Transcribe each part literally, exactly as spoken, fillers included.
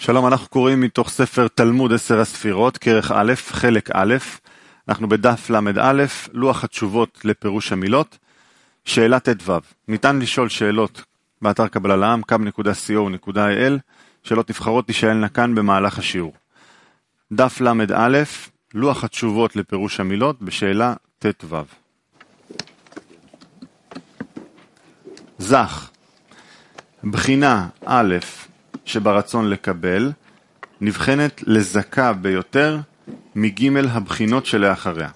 שלום, אנחנו קוראים מתוך ספר תלמוד עשר הספירות, כרך א', חלק א', אנחנו בדף למד א', לוח התשובות לפירוש המילות, שאלה ט"ו. ניתן לשאול שאלות באתר קבלה לעם, קאב נקודה סי או נקודה איי אל, שאלות נבחרות תשאלנה כאן במהלך השיעור. דף למד א', לוח התשובות לפירוש המילות, בשאלה ט"ו. זך, בחינה א' שברצון לקבל, נבחנת לזכה ביותר מג' הבחינות שלאחריה.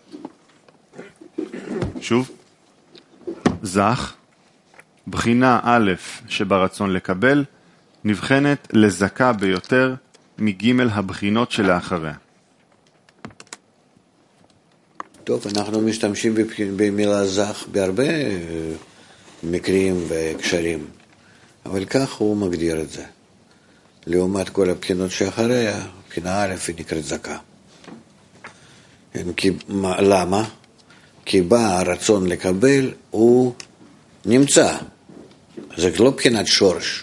שוב, זך, בחינה א' שברצון לקבל, נבחנת לזכה ביותר מג' הבחינות שלאחריה. טוב, אנחנו משתמשים במילה זך בהרבה מקרים וקשרים, אבל כך הוא מגדיר את זה. לעומת כל הבחינות שאחריה, בחינה א' היא נקראת זכה. כי, למה? כי בא הרצון לקבל, הוא נמצא. זה לא בחינת שורש,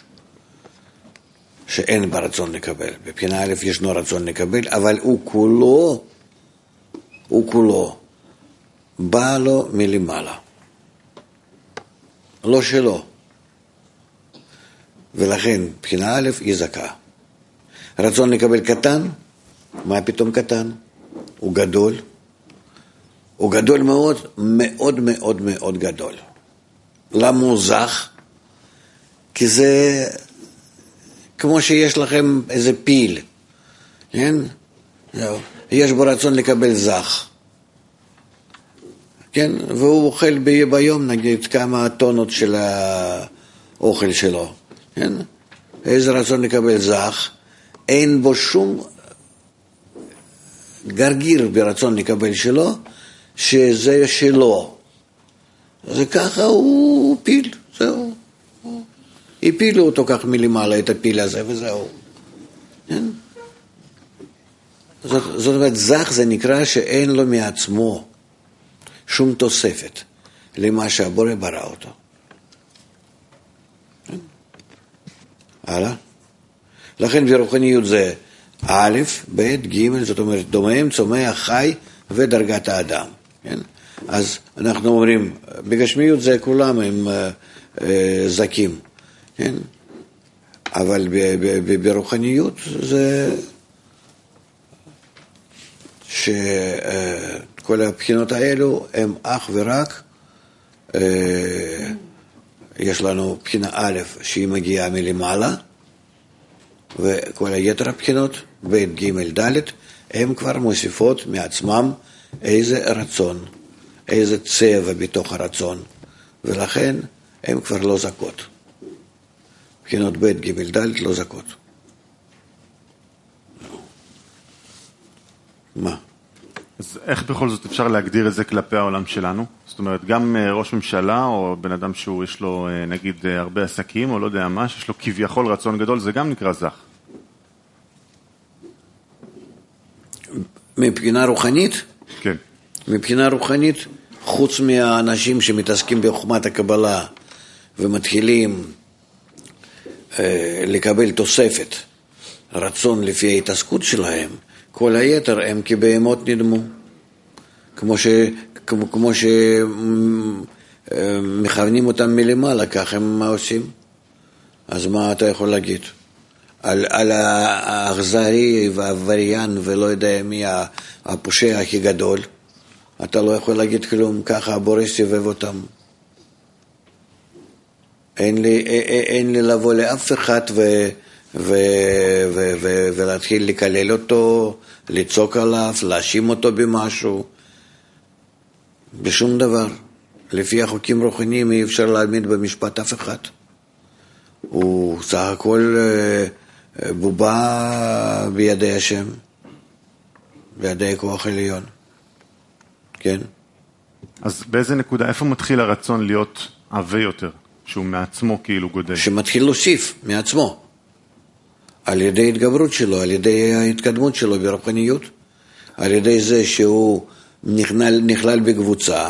שאין ברצון לקבל. בבחינה א' ישנו רצון לקבל, אבל הוא כולו, הוא כולו, בא לו מלמעלה. לא שלו. ולכן בחינה א' היא זכה. רצון לקבל קטן, מה פתאום קטן? הוא גדול. הוא גדול מאוד, מאוד מאוד מאוד גדול. למה הוא זך? כי זה כמו שיש לכם איזה פיל, כן? יש בו רצון לקבל זך. כן? והוא אוכל ביום נגיד כמה טונות של האוכל שלו. כן? איזה רצון לקבל זך, אין בו שום גרגיר ברצון לקבל שלו, שזה שלו. זה ככה הוא פיל, זהו. הפילו אותו כך מלמעלה, את הפיל הזה, וזהו. כן? זאת, זאת אומרת, זך זה נקרא שאין לו מעצמו שום תוספת למה שהבורא ברא אותו. הלאה. לכן ברוחניות זה א', ב', ג', זאת אומרת דומם, צומח, חי ודרגת האדם. כן? אז אנחנו אומרים, בגשמיות זה כולם הם אה, אה, זקים. כן? אבל ברוחניות זה שכל הבחינות האלו הם אך ורק, אה, יש לנו בחינה א' שהיא מגיעה מלמעלה, וכל היתר הבחינות, ב', ג', ד', הן כבר מוסיפות מעצמם איזה רצון, איזה צבע בתוך הרצון, ולכן הן כבר לא זכות. בחינות ב', ג', ד' לא זכות. מה? אז איך בכל זאת אפשר להגדיר את זה כלפי העולם שלנו? זאת אומרת, גם ראש ממשלה או בן אדם שהוא יש לו נגיד הרבה עסקים או לא יודע מה, שיש לו כביכול רצון גדול, זה גם נקרא זך. מבחינה רוחנית? כן. מבחינה רוחנית, חוץ מהאנשים שמתעסקים בחוכמת הקבלה ומתחילים אה, לקבל תוספת רצון לפי ההתעסקות שלהם, כל היתר הם כבהמות נדמו. כמו ש כמו, כמו שמכוונים אותם מלמעלה, כך הם עושים. אז מה אתה יכול להגיד? על, על האכזרי והעבריין ולא יודע מי הפושע הכי גדול, אתה לא יכול להגיד כלום, ככה הבורא סובב אותם. אין לי, אין לי לבוא לאף אחד ו, ו, ו, ו, ולהתחיל לקלל אותו, לצוק עליו, להאשים אותו במשהו, בשום דבר. לפי החוקים רוחניים אי אפשר להעמיד במשפט אף אחד. הוא סך הכל בובה בידי השם, בידי כוח עליון. כן? אז באיזה נקודה, איפה מתחיל הרצון להיות עבה יותר, שהוא מעצמו כאילו גודל? שמתחיל להוסיף מעצמו, על ידי התגברות שלו, על ידי ההתקדמות שלו ברוחניות, על ידי זה שהוא נכלל, נכלל בקבוצה,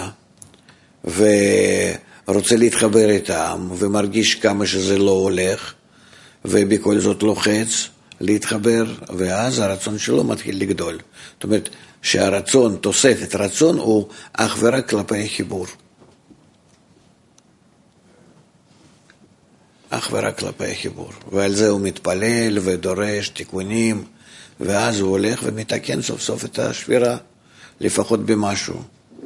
ורוצה להתחבר איתם, ומרגיש כמה שזה לא הולך, ובכל זאת לוחץ, להתחבר, ואז הרצון שלו מתחיל לגדול. זאת אומרת, שהרצון, תוספת רצון, הוא אך ורק כלפי חיבור. אך ורק כלפי חיבור. ועל זה הוא מתפלל ודורש תיקונים, ואז הוא הולך ומתקן סוף סוף את השבירה, לפחות במשהו.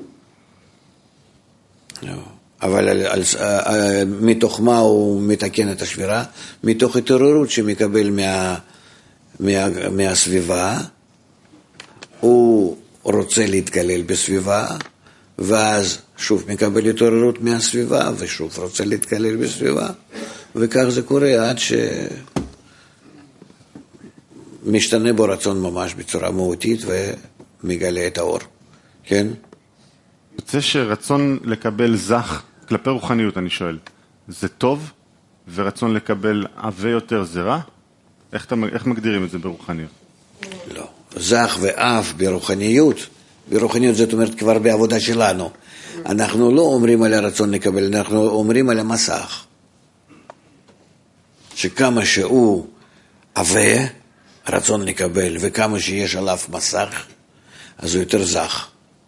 אבל על, על, על, מתוך מה הוא מתקן את השבירה? מתוך התעוררות שמקבל מה, מה, מהסביבה, הוא רוצה להתגלל בסביבה, ואז שוב מקבל התעוררות מהסביבה, ושוב רוצה להתגלל בסביבה, וכך זה קורה עד שמשתנה בו רצון ממש בצורה מהותית ומגלה את האור. כן? רוצה שרצון לקבל זך כלפי רוחניות, אני שואל, זה טוב? ורצון לקבל עווה יותר זה רע? איך, אתה, איך מגדירים את זה ברוחניות? לא. זך ואף ברוחניות, ברוחניות זאת אומרת כבר בעבודה שלנו. אנחנו לא אומרים על הרצון לקבל, אנחנו אומרים על המסך. שכמה שהוא עווה, רצון לקבל, וכמה שיש עליו מסך, אז הוא יותר זך.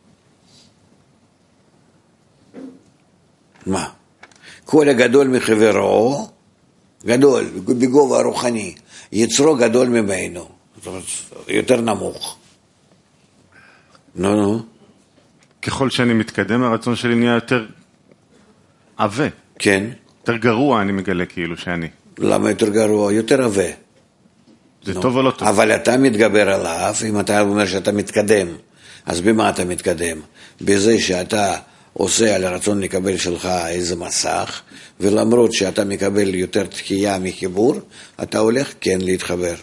מה? כל הגדול מחברו, גדול, בגובה הרוחני, יצרו גדול ממנו, זאת אומרת, יותר נמוך. נו, נו. ככל שאני מתקדם, הרצון שלי נהיה יותר עווה. כן. יותר גרוע אני מגלה כאילו שאני. למה יותר גרוע? יותר עווה. זה טוב או לא טוב? אבל אתה מתגבר עליו, אם אתה אומר שאתה מתקדם, אז במה אתה מתקדם? בזה שאתה עושה על הרצון לקבל שלך איזה מסך, ולמרות שאתה מקבל יותר תקייה מחיבור, אתה הולך כן להתחבר.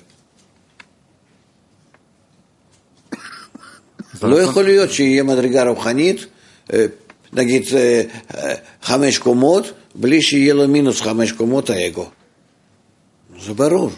לא יכול להיות שיהיה מדרגה רוחנית, נגיד חמש קומות, בלי שיהיה לו מינוס חמש קומות האגו. זה ברור.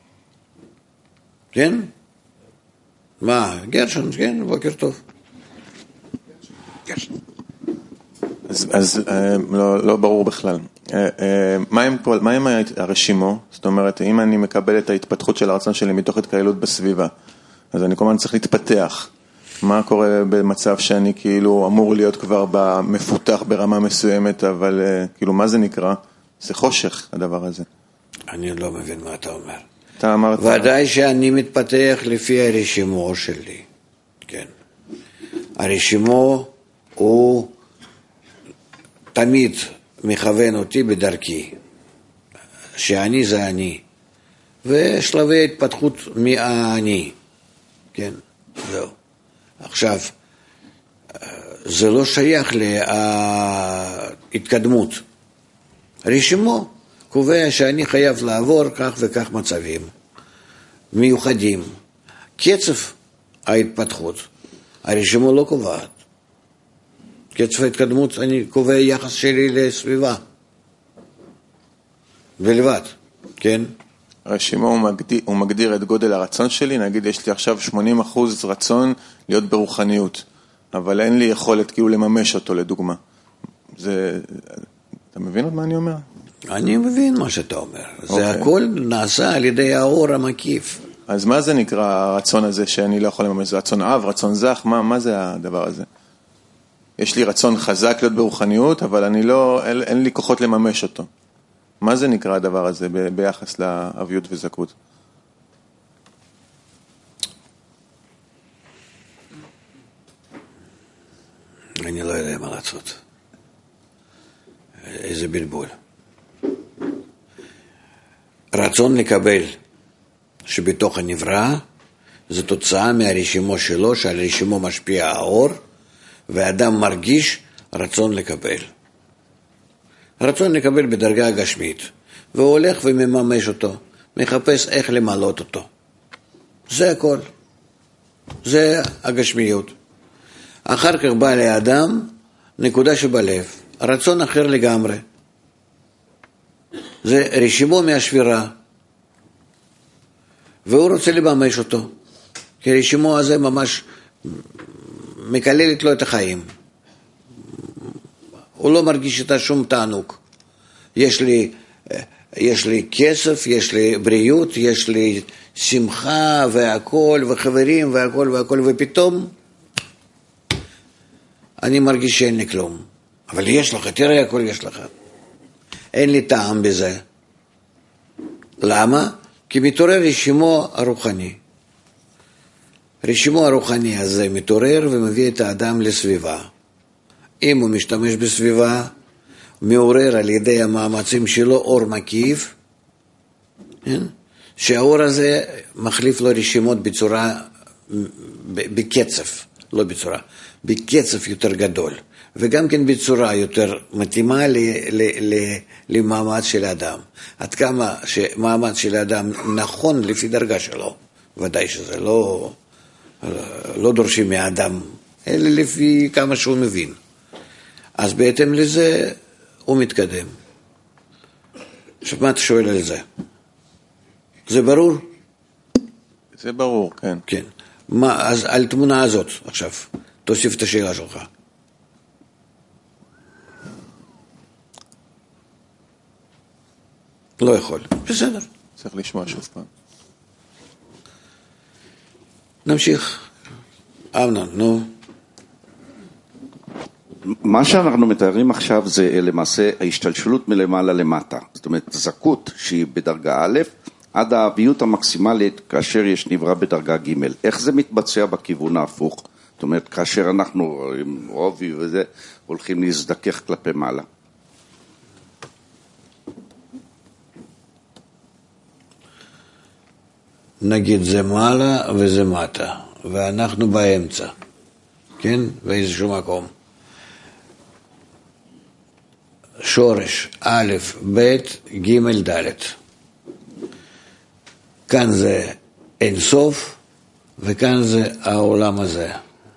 כן? מה? גרשון, כן? בוקר טוב. גרשון. אז, אז לא, לא ברור בכלל. מה עם, מה עם הרשימו? זאת אומרת, אם אני מקבל את ההתפתחות של הרצון שלי מתוך התקהלות בסביבה, אז אני כל הזמן צריך להתפתח. מה קורה במצב שאני כאילו אמור להיות כבר מפותח ברמה מסוימת, אבל כאילו מה זה נקרא? זה חושך הדבר הזה. אני לא מבין מה אתה אומר. אתה אמרת... ודאי שאני מתפתח לפי הרשימו שלי. כן. הרשימו הוא תמיד מכוון אותי בדרכי. שאני זה אני. ושלבי התפתחות מהאני. כן, זהו. עכשיו, זה לא שייך להתקדמות. רשימו קובע שאני חייב לעבור כך וכך מצבים מיוחדים. קצב ההתפתחות, הרשימו לא קובעת. קצב ההתקדמות, אני קובע יחס שלי לסביבה. בלבד, כן? הרשימו הוא מגדיר, הוא מגדיר את גודל הרצון שלי, נגיד יש לי עכשיו שמונים אחוז רצון להיות ברוחניות, אבל אין לי יכולת כאילו לממש אותו לדוגמה. זה, אתה מבין עוד מה אני אומר? אני מבין מה שאתה אומר. Okay. זה הכל נעשה על ידי האור המקיף. אז מה זה נקרא הרצון הזה שאני לא יכול לממש? זה רצון אב, רצון זך, מה, מה זה הדבר הזה? יש לי רצון חזק להיות ברוחניות, אבל אני לא, אין, אין לי כוחות לממש אותו. מה זה נקרא הדבר הזה ב- ביחס לאביות וזכות? אני לא יודע מה לעשות. איזה בלבול. רצון לקבל שבתוך הנברא זה תוצאה מהרשימו שלו, שעל רשימו משפיע האור, ואדם מרגיש רצון לקבל. רצון לקבל בדרגה הגשמית, והוא הולך ומממש אותו, מחפש איך למלות אותו. זה הכל. זה הגשמיות. אחר כך בא לאדם נקודה שבלב, רצון אחר לגמרי. זה רשימו מהשבירה, והוא רוצה לממש אותו, כי רשימו הזה ממש מקללת לו את החיים. הוא לא מרגיש את שום תענוג. יש לי יש לי כסף, יש לי בריאות, יש לי שמחה והכל, וחברים והכל והכל, ופתאום אני מרגיש שאין לי כלום. אבל יש לך, תראה, הכל יש לך. אין לי טעם בזה. למה? כי מתעורר רשימו הרוחני. רשימו הרוחני הזה מתעורר ומביא את האדם לסביבה. אם הוא משתמש בסביבה, מעורר על ידי המאמצים שלו אור מקיף, שהאור הזה מחליף לו רשימות בצורה, בקצב, לא בצורה, בקצב יותר גדול, וגם כן בצורה יותר מתאימה ל, ל, ל, למאמץ של האדם. עד כמה שמאמץ של האדם נכון לפי דרגה שלו, ודאי שזה לא, לא דורשים מהאדם, אלא לפי כמה שהוא מבין. אז בהתאם לזה הוא מתקדם. עכשיו מה אתה שואל על זה? זה ברור? זה ברור, כן. כן. מה, אז על תמונה הזאת עכשיו, תוסיף את השאלה שלך. לא יכול. בסדר. צריך לשמוע שוב פעם. נמשיך. אמנון, נו. מה שאנחנו מתארים עכשיו זה למעשה ההשתלשלות מלמעלה למטה. זאת אומרת, זכות שהיא בדרגה א' עד האביות המקסימלית כאשר יש נברא בדרגה ג'. איך זה מתבצע בכיוון ההפוך? זאת אומרת, כאשר אנחנו עם רובי וזה, הולכים להזדכך כלפי מעלה. נגיד זה מעלה וזה מטה, ואנחנו באמצע, כן? באיזשהו מקום. שורש א', ב', ג', ד'. כאן זה אין סוף, וכאן זה העולם הזה.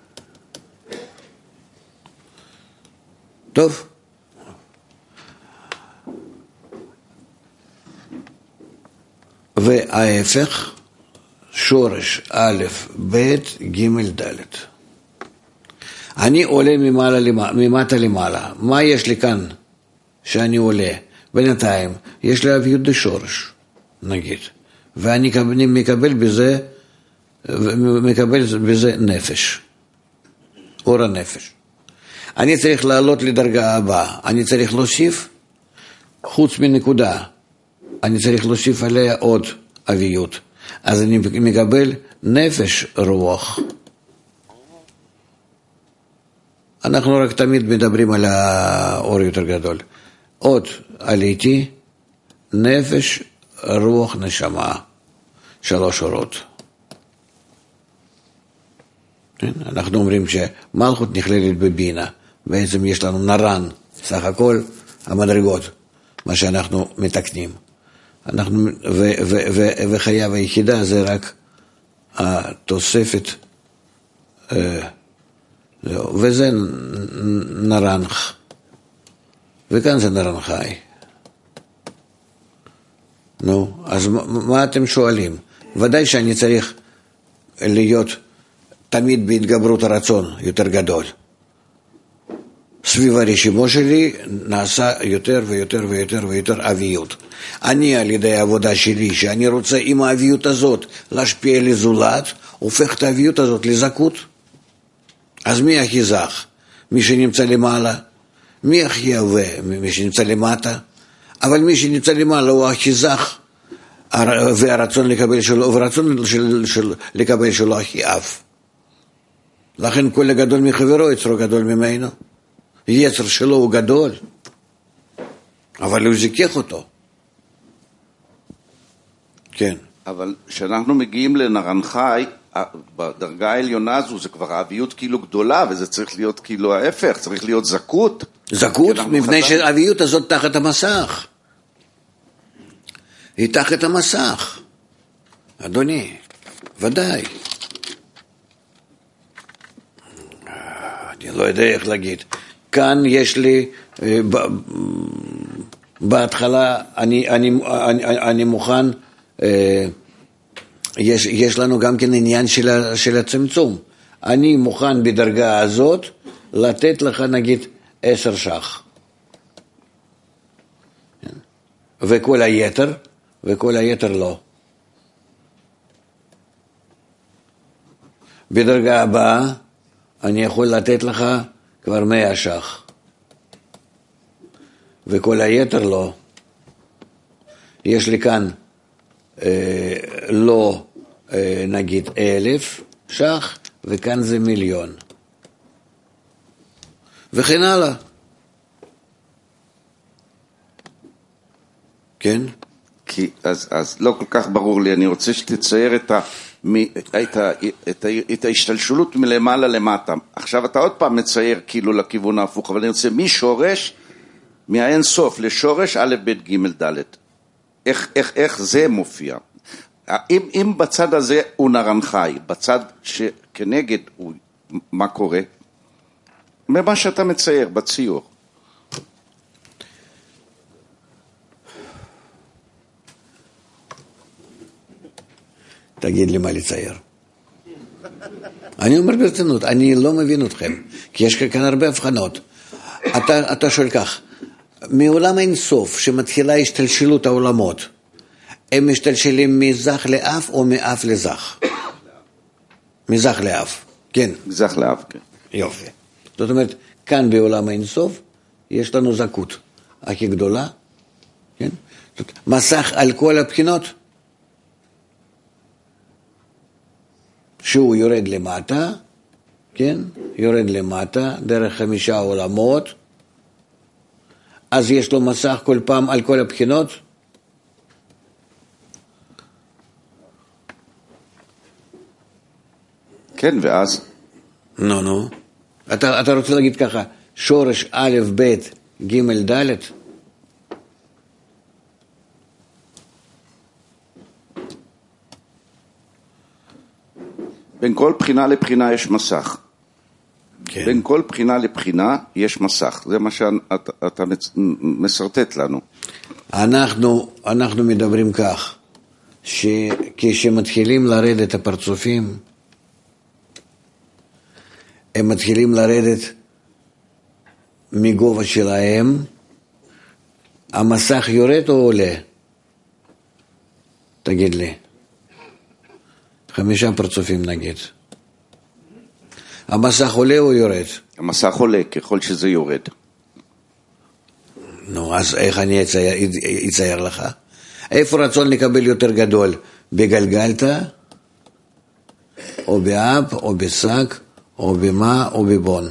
טוב? וההפך, שורש א', ב', ג', ד'. אני עולה ממעלה למעלה, ממטה למעלה. מה יש לי כאן שאני עולה? בינתיים יש לי אביות דשורש, נגיד. ואני מקבל בזה, מקבל בזה נפש, אור הנפש. אני צריך לעלות לדרגה הבאה, אני צריך להוסיף, חוץ מנקודה, אני צריך להוסיף עליה עוד אביות. אז אני מקבל נפש רוח. אנחנו רק תמיד מדברים על האור יותר גדול. עוד עליתי, נפש, רוח, נשמה. שלוש אורות. אנחנו אומרים שמלכות נכללת בבינה. בעצם יש לנו נרן, סך הכל המדרגות, מה שאנחנו מתקנים. אנחנו, ו, ו, ו, וחייו היחידה זה רק התוספת, וזה נרנח, וכאן זה נרן חי. נו, אז מה אתם שואלים? ודאי שאני צריך להיות תמיד בהתגברות הרצון יותר גדול. סביב הרשימו שלי נעשה יותר ויותר ויותר ויותר אביות. אני על ידי העבודה שלי, שאני רוצה עם האביות הזאת להשפיע לזולת, הופך את האביות הזאת לזכות. אז מי הכי זך? מי שנמצא למעלה? מי הכי אהבה? מי שנמצא למטה? אבל מי שנמצא למעלה הוא הכי זך, והרצון לקבל שלו, והרצון של, של, לקבל שלו הכי אף. לכן כל הגדול מחברו יצרו גדול ממנו. יצר שלו הוא גדול, אבל הוא זיכך אותו. כן. אבל כשאנחנו מגיעים לנרן חי, בדרגה העליונה הזו זה כבר האביות כאילו גדולה, וזה צריך להיות כאילו ההפך, צריך להיות זכות. זכות, מפני שהאביות הזאת תחת המסך. היא תחת המסך. אדוני, ודאי. אני לא יודע איך להגיד. כאן יש לי, בהתחלה אני, אני, אני, אני מוכן, יש, יש לנו גם כן עניין של, של הצמצום. אני מוכן בדרגה הזאת לתת לך נגיד עשר שח. וכל היתר, וכל היתר לא. בדרגה הבאה אני יכול לתת לך כבר מאה שח. וכל היתר לא. יש לי כאן אה, לא אה, נגיד אלף שח, וכאן זה מיליון. וכן הלאה. כן? כי, אז, אז לא כל כך ברור לי, אני רוצה שתצייר את, ה, מ, את, ה, את, ה, את ההשתלשלות מלמעלה למטה. עכשיו אתה עוד פעם מצייר כאילו לכיוון ההפוך, אבל אני רוצה משורש, מהאין סוף לשורש א' ב' ג' ד'. איך, איך, איך זה מופיע? אם, אם בצד הזה הוא נרן חי, בצד שכנגד הוא, מה קורה? ממה שאתה מצייר בציור. תגיד לי מה לצייר. אני אומר ברצינות, אני לא מבין אתכם, כי יש כאן הרבה הבחנות. אתה, אתה שואל כך, מעולם אין סוף שמתחילה השתלשלות העולמות, הם משתלשלים מזך לאף או מאף לזך? מזך לאף, כן. מזך לאף, כן. יופי. זאת אומרת, כאן בעולם אין סוף, יש לנו זכות הכי גדולה, כן? זאת, מסך על כל הבחינות, שהוא יורד למטה, כן? יורד למטה, דרך חמישה עולמות, אז יש לו מסך כל פעם על כל הבחינות? כן, ואז? נו, נו. אתה, אתה רוצה להגיד ככה, שורש א', ב', ג', ד'? בין כל בחינה לבחינה יש מסך. כן. בין כל בחינה לבחינה יש מסך. זה מה שאתה אתה מסרטט לנו. אנחנו, אנחנו מדברים כך, שכשמתחילים לרדת הפרצופים, הם מתחילים לרדת מגובה שלהם, המסך יורד או עולה? תגיד לי. חמישה פרצופים נגיד. המסך עולה או יורד? המסך עולה ככל שזה יורד. נו, אז איך אני אצייר, אצייר לך? איפה רצון לקבל יותר גדול? בגלגלתא, או באב, או בשק, או במה, או בבון?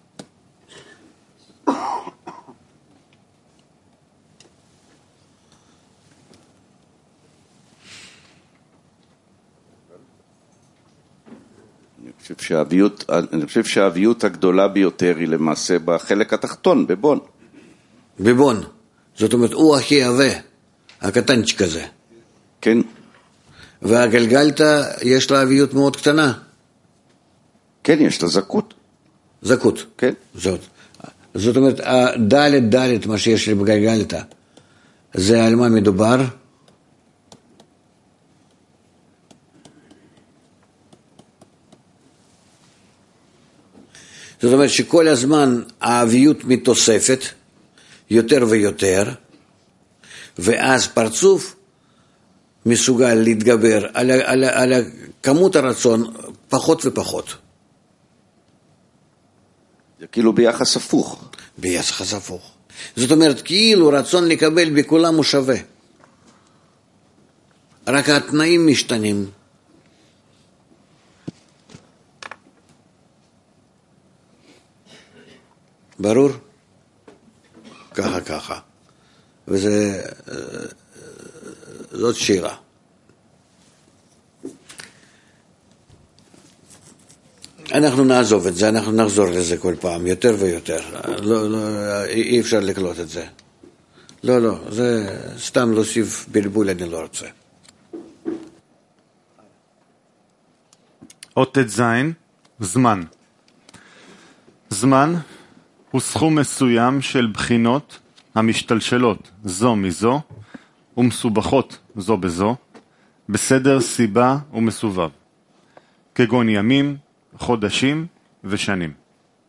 אני חושב שהאביות, אני חושב שהאביות הגדולה ביותר היא למעשה בחלק התחתון, בבון. בבון. זאת אומרת, הוא הכי עבה, הקטנצ'יק הזה. כן. והגלגלתא יש לה אביות מאוד קטנה. כן, יש לה זכות. זכות. כן. זאת. זאת אומרת, הדלת דלת, מה שיש לי בגלגלתא, זה על מה מדובר? זאת אומרת שכל הזמן האביות מתוספת יותר ויותר, ואז פרצוף מסוגל להתגבר על, על, על כמות הרצון פחות ופחות. זה כאילו ביחס הפוך. ביחס הפוך. זאת אומרת, כאילו רצון לקבל בכולם הוא שווה. רק התנאים משתנים. ברור? ככה ככה. וזה, זאת שאלה. אנחנו נעזוב את זה, אנחנו נחזור לזה כל פעם, יותר ויותר. לא, לא, אי אפשר לקלוט את זה. לא, לא, זה סתם להוסיף בלבול, אני לא רוצה. אות ט"ז, זמן. זמן הוא סכום מסוים של בחינות המשתלשלות זו מזו ומסובכות זו בזו, בסדר סיבה ומסובב, כגון ימים, חודשים ושנים.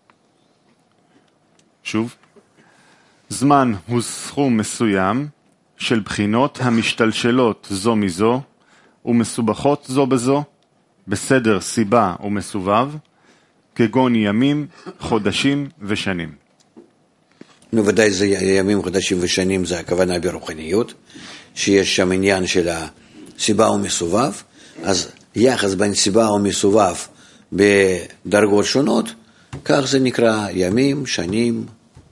שוב, זמן הוא סכום מסוים של בחינות המשתלשלות זו מזו ומסובכות זו בזו, בסדר סיבה ומסובב, כגון ימים, חודשים ושנים. נו, ודאי זה ימים, חודשים ושנים, זה הכוונה ברוחניות, שיש שם עניין של הסיבה ומסובב, אז יחס בין סיבה ומסובב בדרגות שונות, כך זה נקרא ימים, שנים,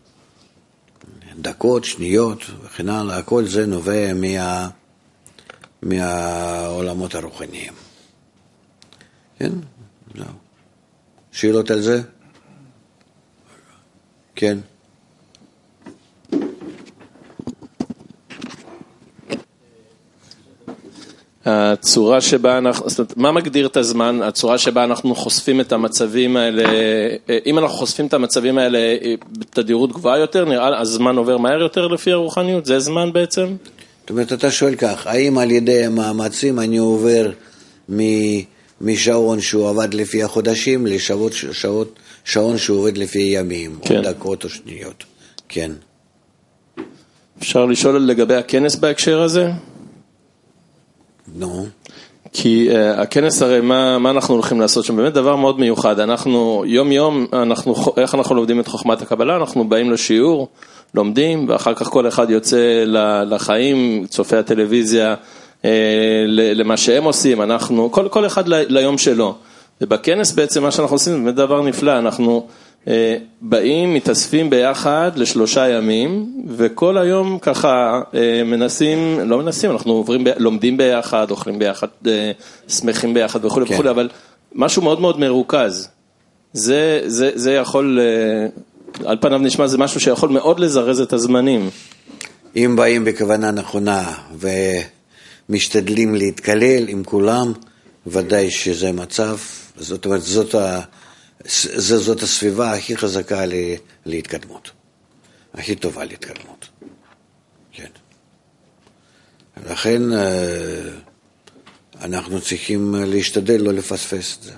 דקות, שניות וכן הלאה, הכל זה נובע מה, מהעולמות הרוחניים. כן? זהו. שאלות על זה? כן. הצורה שבה אנחנו, זאת אומרת, מה מגדיר את הזמן? הצורה שבה אנחנו חושפים את המצבים האלה, אם אנחנו חושפים את המצבים האלה בתדירות גבוהה יותר, נראה, הזמן עובר מהר יותר לפי הרוחניות? זה זמן בעצם? זאת אומרת, אתה שואל כך, האם על ידי המאמצים אני עובר משעון שהוא עבד לפי החודשים לשעות, שעות, שעון שהוא עובד לפי ימים, כן. או דקות או שניות? כן. אפשר לשאול לגבי הכנס בהקשר הזה? נו. כי uh, הכנס הרי, מה, מה אנחנו הולכים לעשות שם? באמת דבר מאוד מיוחד. אנחנו, יום יום, אנחנו, איך אנחנו לומדים את חוכמת הקבלה? אנחנו באים לשיעור, לומדים, ואחר כך כל אחד יוצא לחיים, צופה הטלוויזיה, uh, למה שהם עושים. אנחנו, כל, כל אחד ל, ליום שלו. ובכנס בעצם מה שאנחנו עושים, זה באמת דבר נפלא. אנחנו uh, באים, מתאספים ביחד לשלושה ימים, וכל היום ככה uh, מנסים, לא מנסים, אנחנו עוברים, ב, לומדים ביחד, אוכלים ביחד, uh, שמחים ביחד וכו' כן. וכו', אבל משהו מאוד מאוד מרוכז. זה, זה, זה יכול, uh, על פניו נשמע, זה משהו שיכול מאוד לזרז את הזמנים. אם באים בכוונה נכונה ומשתדלים להתקלל עם כולם, ודאי שזה מצב, זאת אומרת, זאת ה... זאת הסביבה הכי חזקה להתקדמות, הכי טובה להתקדמות. כן. לכן אנחנו צריכים להשתדל לא לפספס את זה.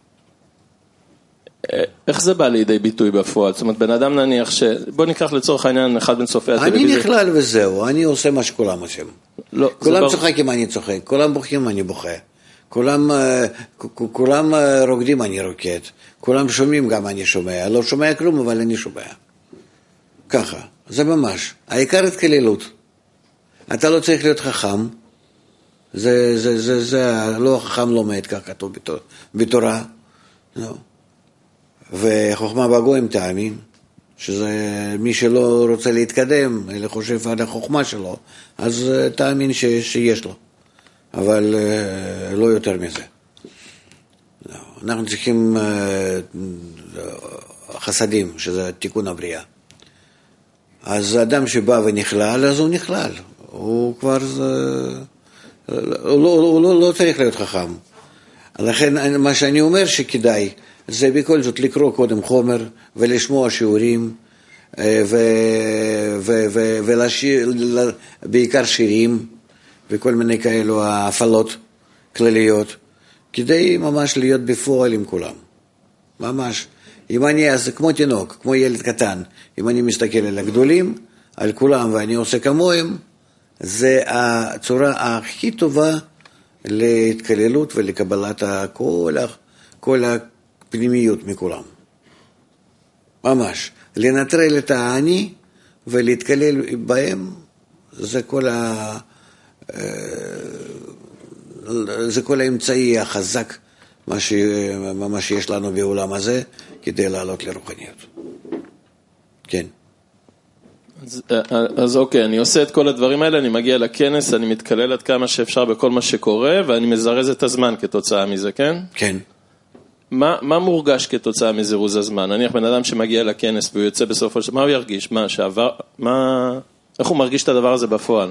איך זה בא לידי ביטוי בפועל? זאת אומרת, בן אדם נניח ש... בוא ניקח לצורך העניין אחד בין צופי הטלוויזיה. אני נכלל וזהו, אני עושה מה שכולם עושים. לא, כולם צוחקים, אני צוחק, כולם בוכים, אני בוכה. כולם, כולם רוקדים, אני רוקד. כולם שומעים, גם אני שומע. לא שומע כלום, אבל אני שומע. ככה, זה ממש. העיקר התקללות. אתה לא צריך להיות חכם. זה, זה, זה, זה, לא חכם לומד, כך כתוב בתורה. לא. וחוכמה בגויים תאמין, שזה מי שלא רוצה להתקדם, אלא חושב על החוכמה שלו, אז תאמין ש, שיש לו. אבל לא יותר מזה. אנחנו צריכים חסדים, שזה תיקון הבריאה. אז אדם שבא ונכלל, אז הוא נכלל. הוא כבר, הוא לא, הוא לא, לא צריך להיות חכם. לכן מה שאני אומר שכדאי, זה בכל זאת לקרוא קודם חומר, ולשמוע שיעורים, ולשיר, בעיקר שירים, וכל מיני כאלו הפעלות כלליות, כדי ממש להיות בפועל עם כולם. ממש. אם אני, אז כמו תינוק, כמו ילד קטן, אם אני מסתכל על הגדולים, על כולם, ואני עושה כמוהם, זה הצורה הכי טובה להתקללות ולקבלת כל, כל הפנימיות מכולם. ממש. לנטרל את העני ולהתקלל בהם, זה כל ה... זה כל האמצעי החזק מה, ש... מה שיש לנו בעולם הזה כדי לעלות לרוחניות. כן. אז, אז אוקיי, אני עושה את כל הדברים האלה, אני מגיע לכנס, אני מתקלל עד כמה שאפשר בכל מה שקורה, ואני מזרז את הזמן כתוצאה מזה, כן? כן. מה, מה מורגש כתוצאה מזירוז הזמן? נניח בן אדם שמגיע לכנס והוא יוצא בסופו של... מה הוא ירגיש? מה, שעבר... מה... איך הוא מרגיש את הדבר הזה בפועל?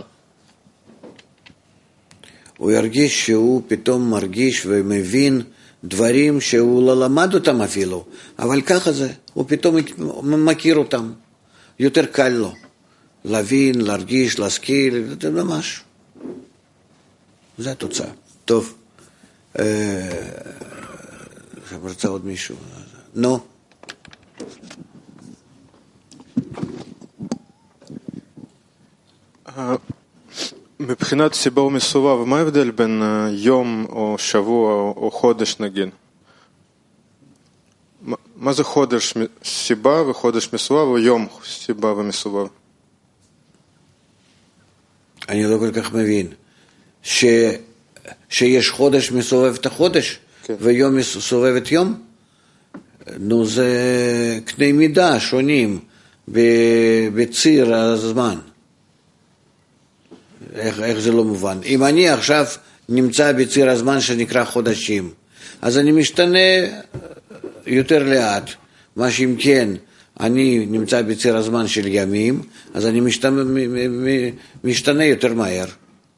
הוא ירגיש שהוא פתאום מרגיש ומבין דברים שהוא לא למד אותם אפילו, אבל ככה זה, הוא פתאום מכיר אותם, יותר קל לו, להבין, להרגיש, להשכיל, זה ממש. זה התוצאה. טוב, עכשיו רוצה עוד מישהו. נו. מבחינת סיבה ומסובב, מה ההבדל בין יום או שבוע או חודש נגיד? מה זה חודש סיבה וחודש מסובב או יום סיבה ומסובב? אני לא כל כך מבין. ש... שיש חודש מסובב את החודש, כן. ויום מסובב את יום? נו, זה קנה מידה שונים בציר הזמן. איך, איך זה לא מובן? אם אני עכשיו נמצא בציר הזמן שנקרא חודשים, אז אני משתנה יותר לאט. מה שאם כן, אני נמצא בציר הזמן של ימים, אז אני משתנה, משתנה יותר מהר.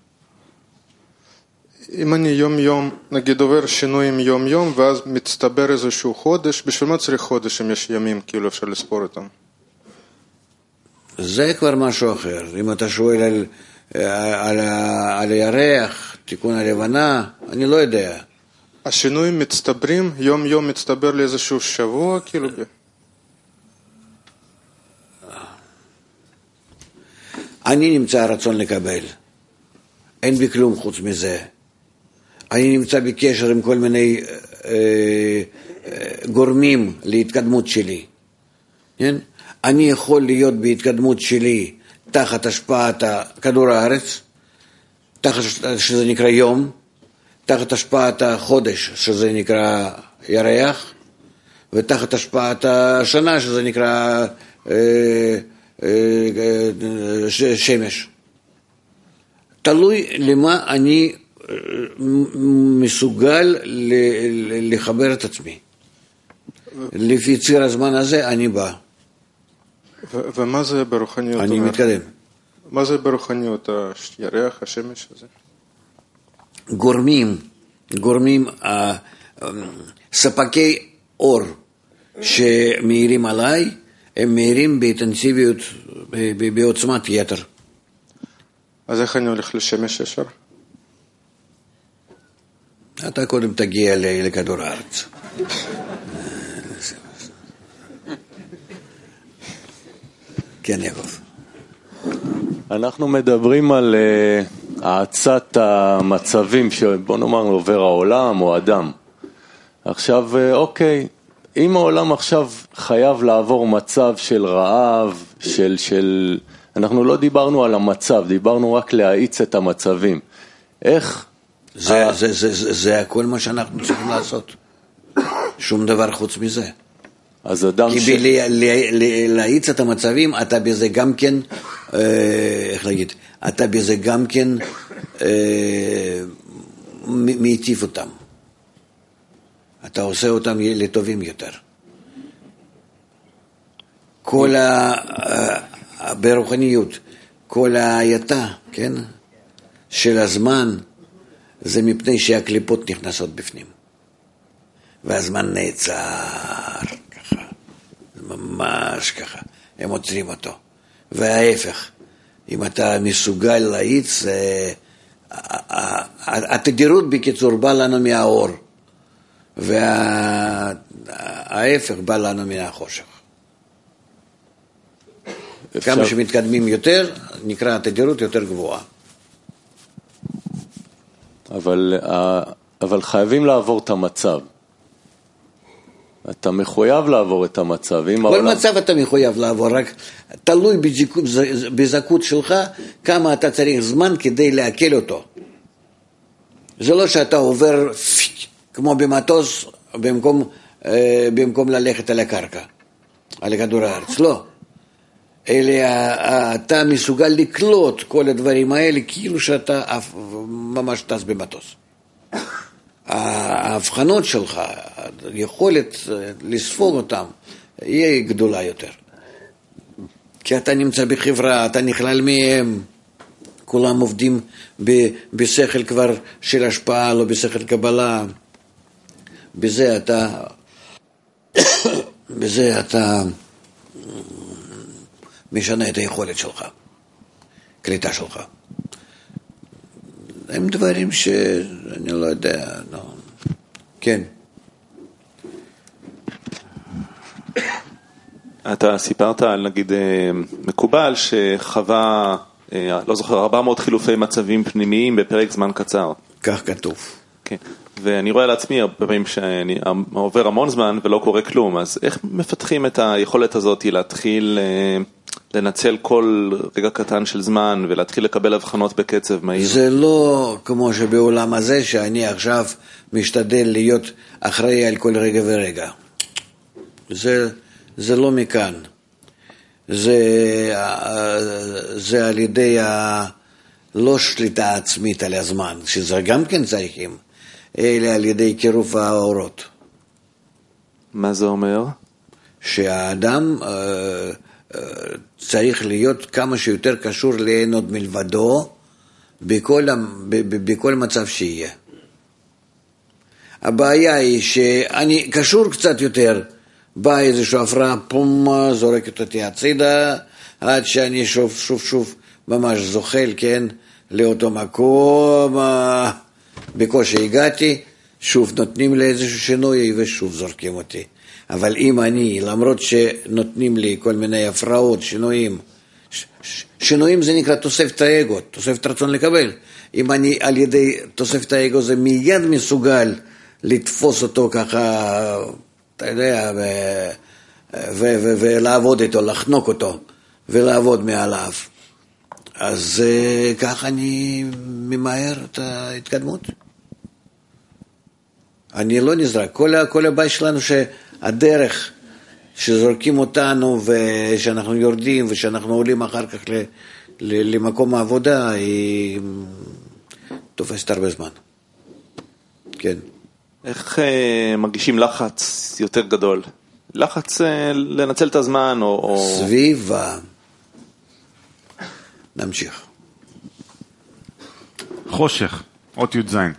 אם אני יום יום, נגיד עובר שינויים יום יום, ואז מצטבר איזשהו חודש, בשביל מה צריך חודש אם יש ימים, כאילו אפשר לספור אותם? זה כבר משהו אחר. אם אתה שואל על, על, על הירח, תיקון הלבנה, אני לא יודע. השינויים מצטברים, יום יום מצטבר לאיזשהו שבוע, כאילו? אני נמצא רצון לקבל. אין בי כלום חוץ מזה. אני נמצא בקשר עם כל מיני אה, אה, גורמים להתקדמות שלי. כן? אני יכול להיות בהתקדמות שלי תחת השפעת כדור הארץ, תחת שזה נקרא יום, תחת השפעת החודש שזה נקרא ירח, ותחת השפעת השנה שזה נקרא אה, אה, אה, שמש. תלוי למה אני מסוגל לחבר את עצמי. לפי ציר הזמן הזה אני בא. ומה זה ברוחניות? אני מתקדם. מה זה ברוחניות? הירח, השמש הזה? גורמים, גורמים, ספקי אור שמאירים עליי, הם מאירים באינטנסיביות, בעוצמת יתר. אז איך אני הולך לשמש ישר? אתה קודם תגיע לכדור הארץ. כן, יעקב. אנחנו מדברים על העצת המצבים שבוא נאמר עובר העולם או אדם. עכשיו, אוקיי, אם העולם עכשיו חייב לעבור מצב של רעב, של, של... אנחנו לא דיברנו על המצב, דיברנו רק להאיץ את המצבים. איך? זה, זה, זה, זה, זה הכל מה שאנחנו צריכים לעשות. שום דבר חוץ מזה. אז אדם כי ש... להאיץ את המצבים, אתה בזה גם כן, אה, איך להגיד, אתה בזה גם כן אה, מיטיב אותם. אתה עושה אותם לטובים יותר. כל ה... ברוחניות, כל ההייתה, כן, של הזמן, זה מפני שהקליפות נכנסות בפנים. והזמן נעצר ככה, ממש ככה, הם עוצרים אותו. וההפך, אם אתה מסוגל להאיץ, התדירות בקיצור בא לנו מהאור, וההפך בא לנו מהחושך. כמה שמתקדמים יותר, נקרא התדירות יותר גבוהה. אבל, אבל חייבים לעבור את המצב. אתה מחויב לעבור את המצב. כל העולם... מצב אתה מחויב לעבור, רק תלוי בזכות, בזכות שלך, כמה אתה צריך זמן כדי להקל אותו. זה לא שאתה עובר כמו במטוס, במקום, במקום ללכת על הקרקע, על כדור הארץ, לא. אלא אתה מסוגל לקלוט כל הדברים האלה כאילו שאתה ממש טס במטוס. ההבחנות שלך, היכולת לספוג אותם, יהיה גדולה יותר. כי אתה נמצא בחברה, אתה נכלל מהם, כולם עובדים בשכל כבר של השפעה, לא בשכל קבלה. בזה אתה, בזה אתה משנה את היכולת שלך, קליטה שלך. הם דברים שאני לא יודע, לא. כן. אתה סיפרת על, נגיד, מקובל שחווה לא זוכר, ארבע מאות חילופי מצבים פנימיים בפרק זמן קצר. כך כתוב. כן. ואני רואה על עצמי הרבה פעמים שאני עובר המון זמן ולא קורה כלום, אז איך מפתחים את היכולת הזאת להתחיל לנצל כל רגע קטן של זמן ולהתחיל לקבל הבחנות בקצב מהיר? זה לא כמו שבעולם הזה שאני עכשיו משתדל להיות אחראי על כל רגע ורגע. זה, זה לא מכאן. זה, זה על ידי ה... לא שליטה עצמית על הזמן, שזה גם כן צריכים, אלא על ידי קירוב האורות. מה זה אומר? שהאדם אה, אה, צריך להיות כמה שיותר קשור ליהנות מלבדו בכל, ב, ב, בכל מצב שיהיה. הבעיה היא שאני קשור קצת יותר, בא איזושהי הפרעה, פום, זורקת אותי הצידה, עד שאני שוב שוב שוב ממש זוחל, כן, לאותו מקום, בקושי הגעתי, שוב נותנים לי איזשהו שינוי ושוב זורקים אותי. אבל אם אני, למרות שנותנים לי כל מיני הפרעות, שינויים, שינויים זה נקרא תוספת האגו, תוספת רצון לקבל. אם אני על ידי תוספת האגו זה מיד מסוגל לתפוס אותו ככה, אתה יודע, ולעבוד איתו, לחנוק אותו ולעבוד מעליו. אז ככה אני ממהר את ההתקדמות. אני לא נזרק. כל, כל הבעיה שלנו שהדרך שזורקים אותנו ושאנחנו יורדים ושאנחנו עולים אחר כך ל, ל, למקום העבודה היא תופסת הרבה זמן. כן. איך אה, מרגישים לחץ יותר גדול? לחץ אה, לנצל את הזמן או... או... סביבה. נמשיך. חושך, אות י' זין.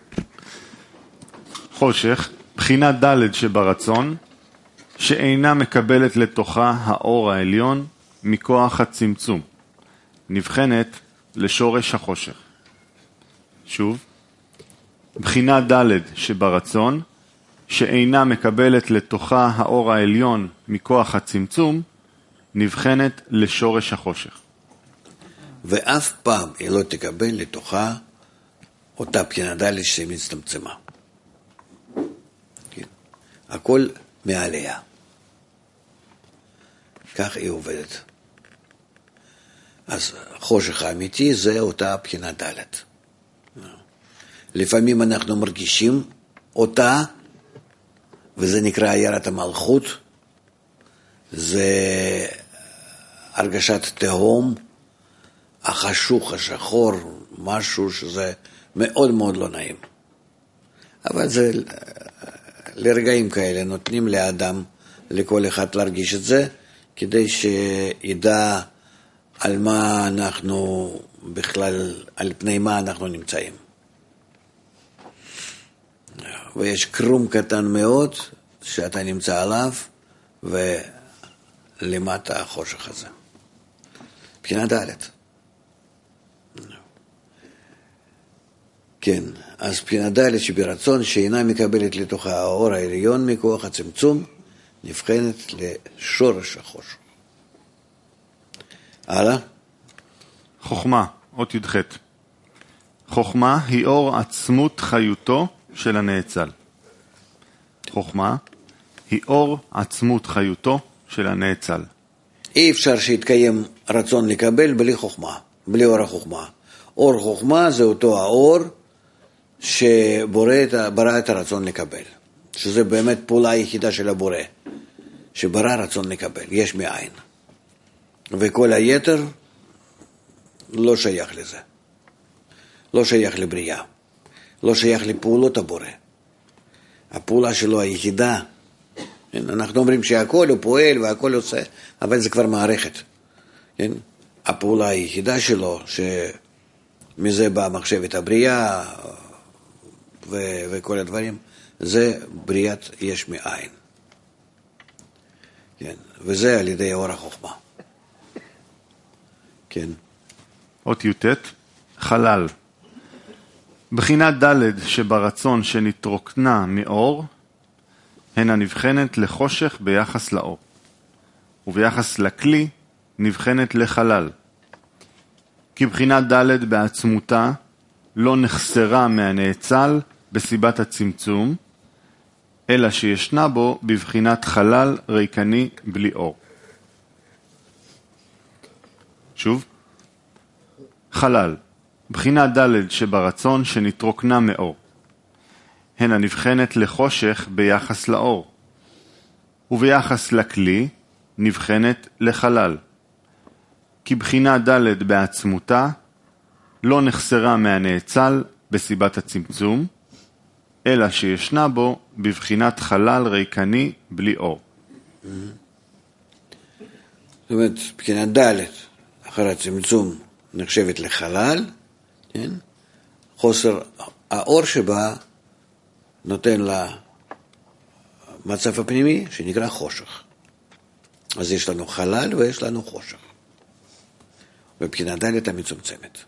חושך, בחינה ד' שברצון, שאינה מקבלת לתוכה האור העליון מכוח הצמצום, נבחנת לשורש החושך. שוב, בחינה ד' שברצון, שאינה מקבלת לתוכה האור העליון מכוח הצמצום, נבחנת לשורש החושך. ואף פעם היא לא תקבל לתוכה אותה בחינה ד' שמצטמצמה. כן. הכל מעליה. כך היא עובדת. אז חושך האמיתי זה אותה בחינה ד'. לפעמים אנחנו מרגישים אותה, וזה נקרא עיירת המלכות, זה הרגשת תהום, החשוך, השחור, משהו שזה מאוד מאוד לא נעים. אבל זה לרגעים כאלה נותנים לאדם, לכל אחד להרגיש את זה, כדי שידע על מה אנחנו בכלל, על פני מה אנחנו נמצאים. ויש קרום קטן מאוד שאתה נמצא עליו, ולמטה החושך הזה. בחינה ד'. כן, אז בחינה ד' שברצון שאינה מקבלת לתוכה האור העליון מכוח הצמצום, נבחנת לשורש החושך. הלאה. חוכמה, אות י' ח'. חוכמה היא אור עצמות חיותו של הנאצל. חוכמה היא אור עצמות חיותו של הנאצל. אי אפשר שיתקיים רצון לקבל בלי חוכמה, בלי אור החוכמה. אור חוכמה זה אותו האור שברא את הרצון לקבל. שזה באמת פעולה היחידה של הבורא, שברא רצון לקבל, יש מאין. וכל היתר לא שייך לזה. לא שייך לבריאה. לא שייך לפעולות הבורא. הפעולה שלו היחידה, אנחנו אומרים שהכל הוא פועל והכל עושה, אבל זה כבר מערכת. כן? הפעולה היחידה שלו, שמזה באה מחשבת הבריאה ו- וכל הדברים, זה בריאת יש מאין. כן? וזה על ידי אור החוכמה. כן. אות י' ט', חלל. בחינה ד' שברצון שנתרוקנה מאור, הנה נבחנת לחושך ביחס לאור, וביחס לכלי נבחנת לחלל. כי בחינת ד' בעצמותה לא נחסרה מהנאצל בסיבת הצמצום, אלא שישנה בו בבחינת חלל ריקני בלי אור. שוב, חלל, בחינת ד' שברצון שנתרוקנה מאור, הן הנבחנת לחושך ביחס לאור, וביחס לכלי נבחנת לחלל. כי בחינה ד' בעצמותה לא נחסרה מהנאצל בסיבת הצמצום, אלא שישנה בו בבחינת חלל ריקני בלי אור. זאת אומרת, בחינת ד' אחר הצמצום נחשבת לחלל, כן? חוסר האור שבה נותן לה מצב הפנימי שנקרא חושך. אז יש לנו חלל ויש לנו חושך. בבחינת ד' המצומצמת.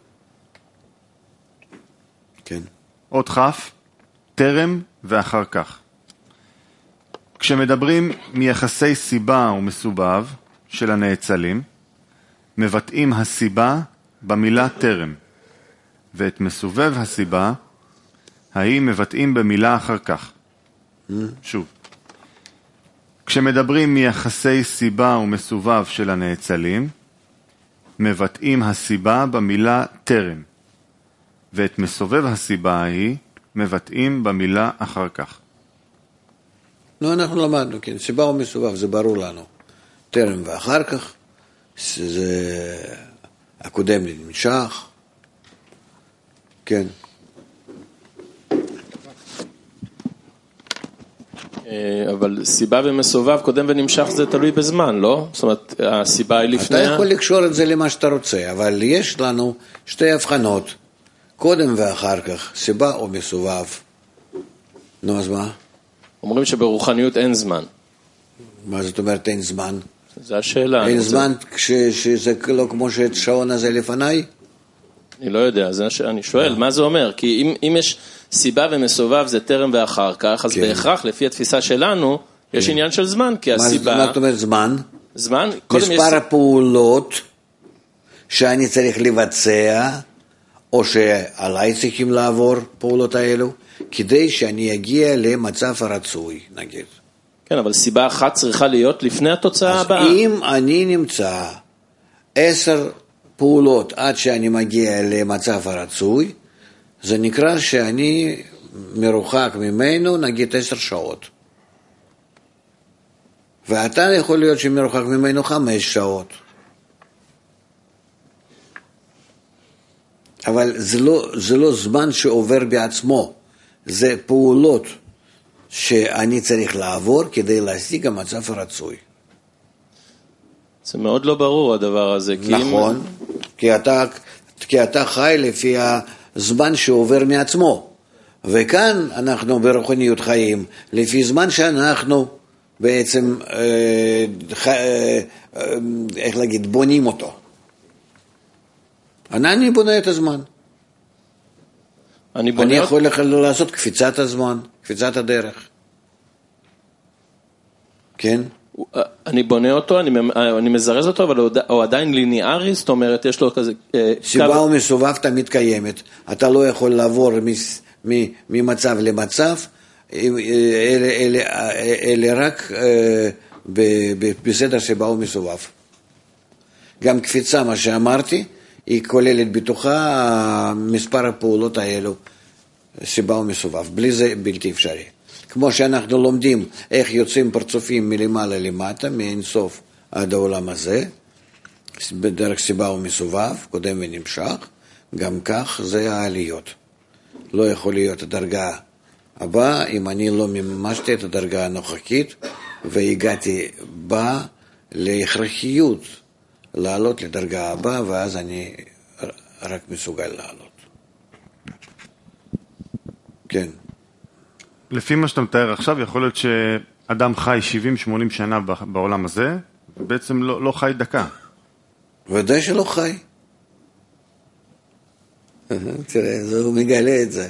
כן. עוד חף, טרם ואחר כך. כשמדברים מיחסי סיבה ומסובב של הנאצלים, מבטאים הסיבה במילה טרם, ואת מסובב הסיבה, ההיא מבטאים במילה אחר כך. שוב. כשמדברים מיחסי סיבה ומסובב של הנאצלים, מבטאים הסיבה במילה טרם, ואת מסובב הסיבה ההיא מבטאים במילה אחר כך. לא, אנחנו למדנו, כן, סיבה ומסובב, זה ברור לנו. טרם ואחר כך, זה הקודם נמשך, כן. אבל סיבה ומסובב, קודם ונמשך, זה תלוי בזמן, לא? זאת אומרת, הסיבה היא לפני... אתה יכול לקשור את זה למה שאתה רוצה, אבל יש לנו שתי הבחנות, קודם ואחר כך, סיבה או מסובב. נו, אז מה? אומרים שברוחניות אין זמן. מה זאת אומרת אין זמן? זו השאלה. אין זמן שזה לא כמו שאת שעון הזה לפניי? אני לא יודע, אני שואל, מה זה אומר? כי אם, אם יש סיבה ומסובב זה טרם ואחר כך, אז כן. בהכרח, לפי התפיסה שלנו, יש כן. עניין של זמן, כי הסיבה... מה זאת אומרת זמן? זמן? מספר יש... הפעולות שאני צריך לבצע, או שעליי צריכים לעבור פעולות האלו, כדי שאני אגיע למצב הרצוי, נגיד. כן, אבל סיבה אחת צריכה להיות לפני התוצאה הבאה. אז אם אני נמצא עשר פעולות עד שאני מגיע למצב הרצוי, זה נקרא שאני מרוחק ממנו נגיד עשר שעות. ואתה יכול להיות שמרוחק ממנו חמש שעות. אבל זה לא, זה לא זמן שעובר בעצמו, זה פעולות שאני צריך לעבור כדי להשיג המצב הרצוי. זה מאוד לא ברור הדבר הזה. נכון, כי, אם... כי, אתה, כי אתה חי לפי הזמן שעובר מעצמו. וכאן אנחנו ברוחניות חיים, לפי זמן שאנחנו בעצם, אה, ח, אה, אה, איך להגיד, בונים אותו. אני בונה את הזמן. אני, בונה אני יכול אות... לעשות קפיצת הזמן, קפיצת הדרך. כן? אני בונה אותו, אני, אני מזרז אותו, אבל הוא עדיין ליניארי, זאת אומרת, יש לו כזה... סיבה קו... ומסובב תמיד קיימת. אתה לא יכול לעבור ממצב למצב, אלה, אלה, אלה רק בסדר סיבה ומסובב. גם קפיצה, מה שאמרתי, היא כוללת בתוכה מספר הפעולות האלו, סיבה ומסובב. בלי זה בלתי אפשרי. כמו שאנחנו לומדים איך יוצאים פרצופים מלמעלה למטה, מאינסוף עד העולם הזה, בדרך סיבה ומסובב, קודם ונמשך, גם כך זה העליות. לא יכול להיות הדרגה הבאה, אם אני לא ממשתי את הדרגה הנוכחית, והגעתי בה להכרחיות לעלות לדרגה הבאה, ואז אני רק מסוגל לעלות. כן. לפי מה שאתה מתאר עכשיו, יכול להיות שאדם חי שבעים שמונים שנה בעולם הזה, ובעצם לא, לא חי דקה. ודאי שלא חי. תראה, הוא מגלה את זה.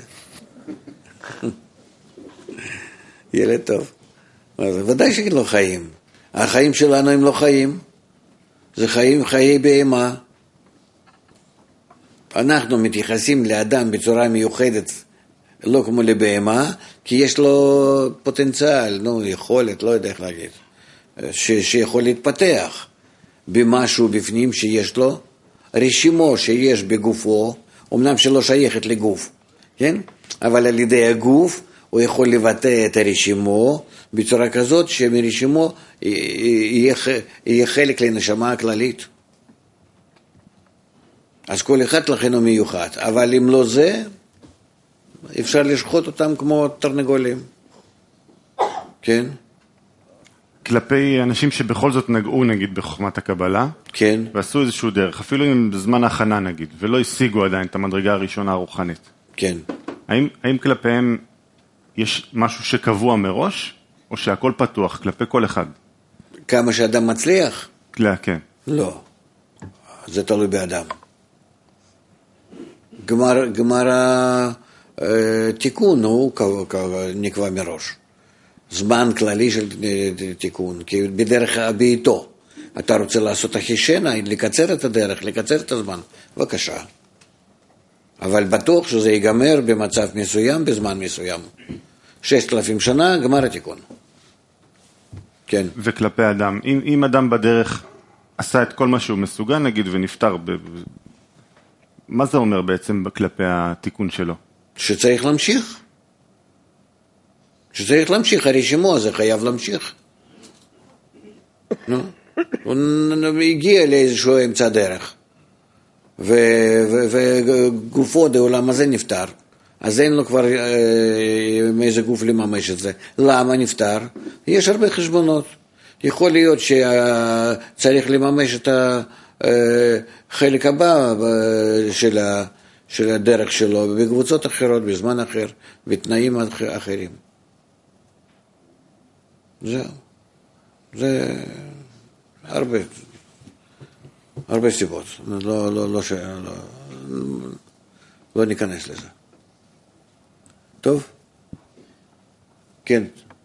ילד טוב. ודאי שלא חיים. החיים שלנו הם לא חיים. זה חיים, חיי בהמה. אנחנו מתייחסים לאדם בצורה מיוחדת, לא כמו לבהמה, כי יש לו פוטנציאל, נו, יכולת, לא יודע איך להגיד, ש, שיכול להתפתח במשהו בפנים שיש לו, רשימו שיש בגופו, אמנם שלא שייכת לגוף, כן? אבל על ידי הגוף הוא יכול לבטא את הרשימו בצורה כזאת שמרשימו יהיה, יהיה חלק לנשמה הכללית. אז כל אחד לכן הוא מיוחד, אבל אם לא זה, אפשר לשחוט אותם כמו תרנגולים. כן? כלפי אנשים שבכל זאת נגעו נגיד בחוכמת הקבלה, כן. ועשו איזשהו דרך, אפילו עם זמן ההכנה נגיד, ולא השיגו עדיין את המדרגה הראשונה הרוחנית. כן. האם, האם כלפיהם יש משהו שקבוע מראש, או שהכל פתוח כלפי כל אחד? כמה שאדם מצליח? לא, כן. לא. זה תלוי באדם. גמר, גמר התיקון הוא נקבע מראש. זמן כללי של תיקון, כי בדרך הביתו. אתה רוצה לעשות אחישנה, לקצר את הדרך, לקצר את הזמן, בבקשה. אבל בטוח שזה ייגמר במצב מסוים, בזמן מסוים. ששת אלפים שנה, גמר התיקון. כן. וכלפי אדם, אם, אם אדם בדרך עשה את כל מה שהוא מסוגל, נגיד, ונפטר, ב... מה זה אומר בעצם כלפי התיקון שלו? שצריך להמשיך. שצריך להמשיך, הרשימו הזה חייב להמשיך. נו, הוא הגיע לאיזשהו אמצע דרך, וגופו בעולם הזה נפטר, אז אין לו כבר מאיזה גוף לממש את זה. למה נפטר? יש הרבה חשבונות. יכול להיות שצריך לממש את החלק הבא של של הדרך שלו, בקבוצות אחרות, בזמן אחר, בתנאים אחרים. זהו. זה הרבה, הרבה סיבות. לא, לא, לא, לא, לא ניכנס לזה. טוב? כן.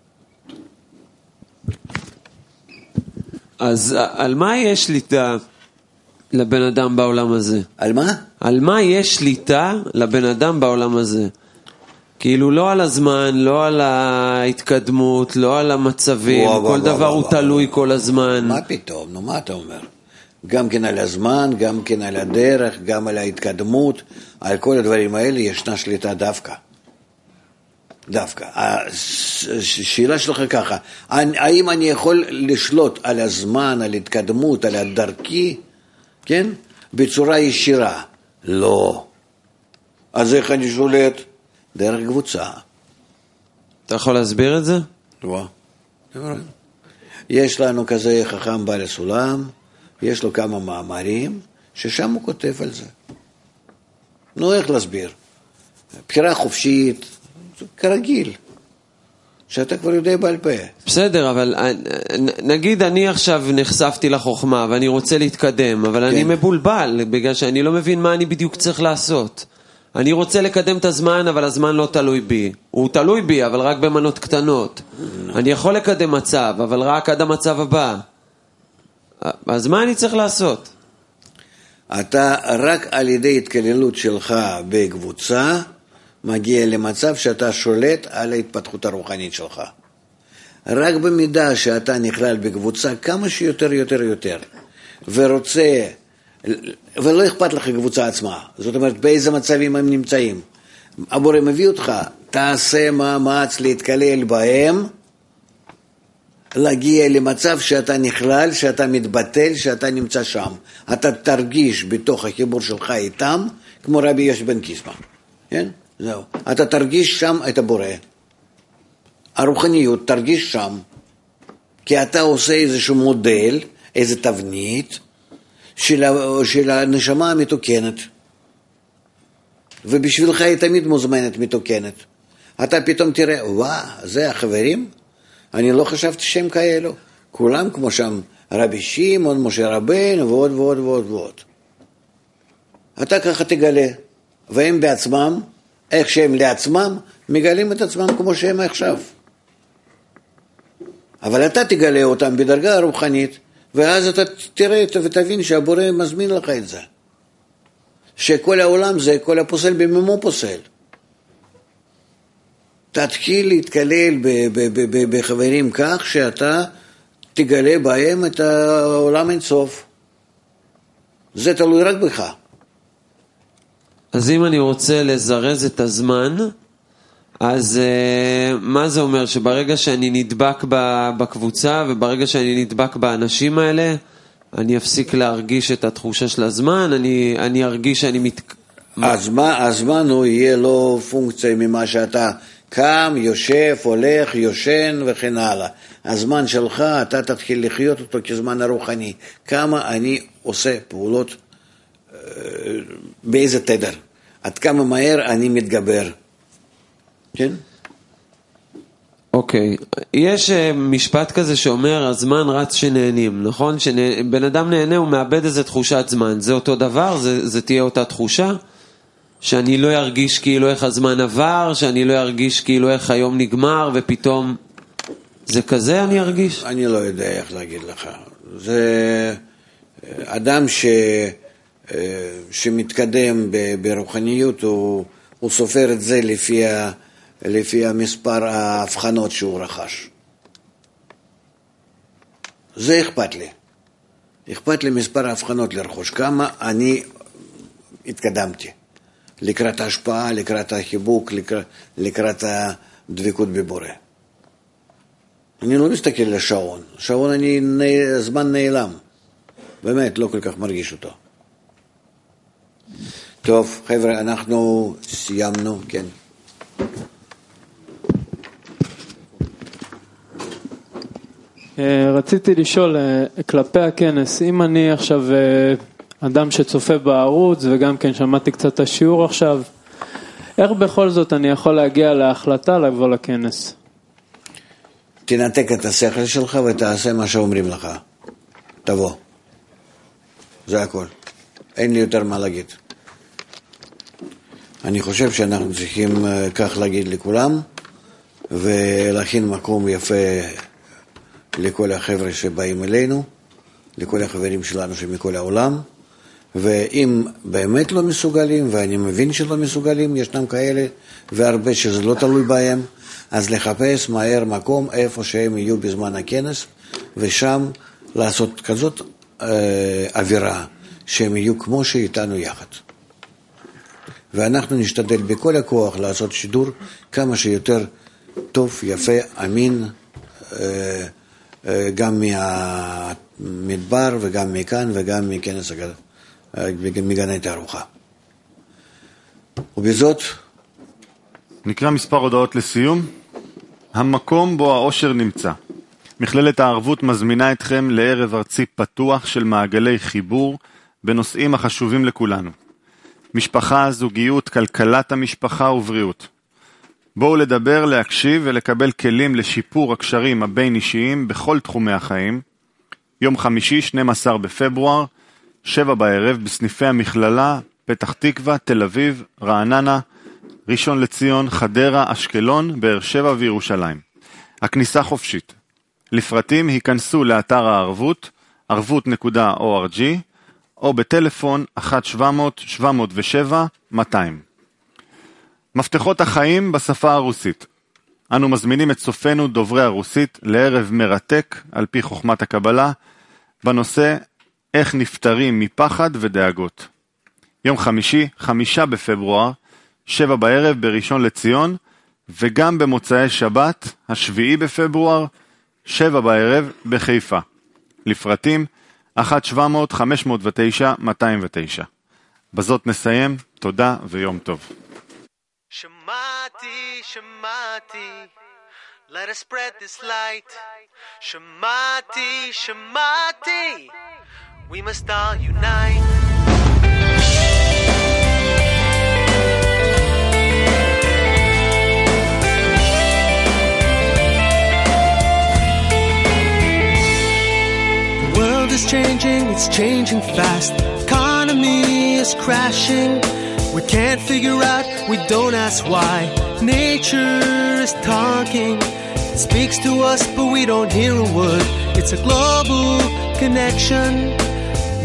אז על מה יש שליטה לבן אדם בעולם הזה? על מה? על מה יש שליטה לבן אדם בעולם הזה? כאילו לא על הזמן, לא על ההתקדמות, לא על המצבים, ווא, כל ווא, דבר ווא, הוא ווא. תלוי כל הזמן. מה פתאום? נו, מה אתה אומר? גם כן על הזמן, גם כן על הדרך, גם על ההתקדמות, על כל הדברים האלה ישנה שליטה דווקא. דווקא. השאלה שלך ככה, האם אני יכול לשלוט על הזמן, על התקדמות, על הדרכי, כן? בצורה ישירה? לא. אז איך אני שולט? דרך קבוצה. אתה יכול להסביר את זה? וואו. יש לנו כזה חכם בעל הסולם, יש לו כמה מאמרים, ששם הוא כותב על זה. נו, איך להסביר? בחירה חופשית, כרגיל, שאתה כבר יודע בעל פה. בסדר, אבל נגיד אני עכשיו נחשפתי לחוכמה ואני רוצה להתקדם, אבל כן. אני מבולבל, בגלל שאני לא מבין מה אני בדיוק צריך לעשות. אני רוצה לקדם את הזמן, אבל הזמן לא תלוי בי. הוא תלוי בי, אבל רק במנות קטנות. אני יכול לקדם מצב, אבל רק עד המצב הבא. אז מה אני צריך לעשות? אתה רק על ידי התכללות שלך בקבוצה, מגיע למצב שאתה שולט על ההתפתחות הרוחנית שלך. רק במידה שאתה נכלל בקבוצה כמה שיותר יותר יותר, ורוצה, ולא אכפת לך קבוצה עצמה, זאת אומרת באיזה מצבים הם נמצאים, הבורא מביא אותך, תעשה מאמץ להתקלל בהם, להגיע למצב שאתה נכלל, שאתה מתבטל, שאתה נמצא שם. אתה תרגיש בתוך החיבור שלך איתם, כמו רבי יוסי בן קיסמא. כן? זהו. אתה תרגיש שם את הבורא. הרוחניות תרגיש שם, כי אתה עושה איזשהו מודל, איזו תבנית, של, של הנשמה המתוקנת. ובשבילך היא תמיד מוזמנת מתוקנת. אתה פתאום תראה, וואה, זה החברים? אני לא חשבתי שהם כאלו. כולם כמו שם רבי שמעון, משה רבנו ועוד ועוד ועוד ועוד. אתה ככה תגלה. והם בעצמם, איך שהם לעצמם, מגלים את עצמם כמו שהם עכשיו. אבל אתה תגלה אותם בדרגה הרוחנית, ואז אתה תראה ותבין שהבורא מזמין לך את זה. שכל העולם זה כל הפוסל בממו פוסל. תתחיל להתקלל בחברים כך שאתה תגלה בהם את העולם אינסוף. זה תלוי רק בך. אז אם אני רוצה לזרז את הזמן, אז uh, מה זה אומר? שברגע שאני נדבק בקבוצה וברגע שאני נדבק באנשים האלה, אני אפסיק להרגיש את התחושה של הזמן, אני, אני ארגיש שאני מת... הזמן, הזמן הוא יהיה לו פונקציה ממה שאתה קם, יושב, הולך, יושן וכן הלאה. הזמן שלך, אתה תתחיל לחיות אותו כזמן הרוחני. כמה אני עושה פעולות, באיזה תדר. עד כמה מהר אני מתגבר. כן? אוקיי. יש משפט כזה שאומר, הזמן רץ שנהנים, נכון? שבן אדם נהנה, הוא מאבד איזה תחושת זמן. זה אותו דבר? זה, זה תהיה אותה תחושה? שאני לא ארגיש כאילו איך הזמן עבר, שאני לא ארגיש כאילו איך היום נגמר, ופתאום זה כזה אני ארגיש? אני לא יודע איך להגיד לך. זה אדם ש... שמתקדם ברוחניות, הוא, הוא סופר את זה לפי, ה... לפי המספר ההבחנות שהוא רכש. זה אכפת לי. אכפת לי מספר ההבחנות לרכוש. כמה אני התקדמתי. לקראת ההשפעה, לקראת החיבוק, לקראת, לקראת הדבקות בבורא. אני לא מסתכל לשעון. שעון אני, זמן נעלם. באמת, לא כל כך מרגיש אותו. טוב, חבר'ה, אנחנו סיימנו, כן. רציתי לשאול, כלפי הכנס, אם אני עכשיו אדם שצופה בערוץ וגם כן שמעתי קצת את השיעור עכשיו, איך בכל זאת אני יכול להגיע להחלטה לבוא לכנס? תנתק את השכל שלך ותעשה מה שאומרים לך. תבוא. זה הכל. אין לי יותר מה להגיד. אני חושב שאנחנו צריכים כך להגיד לכולם, ולהכין מקום יפה לכל החבר'ה שבאים אלינו, לכל החברים שלנו שמכל העולם, ואם באמת לא מסוגלים, ואני מבין שלא מסוגלים, ישנם כאלה, והרבה שזה לא תלוי בהם, אז לחפש מהר מקום איפה שהם יהיו בזמן הכנס, ושם לעשות כזאת אה, אווירה, שהם יהיו כמו שאיתנו יחד. ואנחנו נשתדל בכל הכוח לעשות שידור כמה שיותר טוב, יפה, אמין, אה, אה, גם מהמדבר וגם מכאן וגם מכנס הגל. מגני תערוכה. ובזאת נקרא מספר הודעות לסיום. המקום בו האושר נמצא. מכללת הערבות מזמינה אתכם לערב ארצי פתוח של מעגלי חיבור בנושאים החשובים לכולנו. משפחה, זוגיות, כלכלת המשפחה ובריאות. בואו לדבר, להקשיב ולקבל כלים לשיפור הקשרים הבין אישיים בכל תחומי החיים. יום חמישי, שנים עשר בפברואר, שבע בערב, בסניפי המכללה, פתח תקווה, תל אביב, רעננה, ראשון לציון, חדרה, אשקלון, באר שבע וירושלים. הכניסה חופשית. לפרטים היכנסו לאתר הערבות, ערבות נקודה או אר ג'י, או בטלפון אחת שבע מאות שבע מאות שבע מאתיים. מפתחות החיים בשפה הרוסית. אנו מזמינים את צופינו דוברי הרוסית לערב מרתק על פי חוכמת הקבלה, בנושא איך נפטרים מפחד ודאגות. יום חמישי, חמישה בפברואר, שבע בערב בראשון לציון, וגם במוצאי שבת, השביעי בפברואר, שבע בערב בחיפה. לפרטים, אחת שבע מאות חמש מאות תשע מאתיים ותשע. בזאת נסיים, תודה ויום טוב. שמעתי, שמעתי, let us spread this light. שמעתי, שמעתי, we must all unite. The world is changing, it's changing fast. Economy is crashing. We can't figure out, we don't ask why. Nature is talking. It speaks to us, but we don't hear a word. It's a global connection.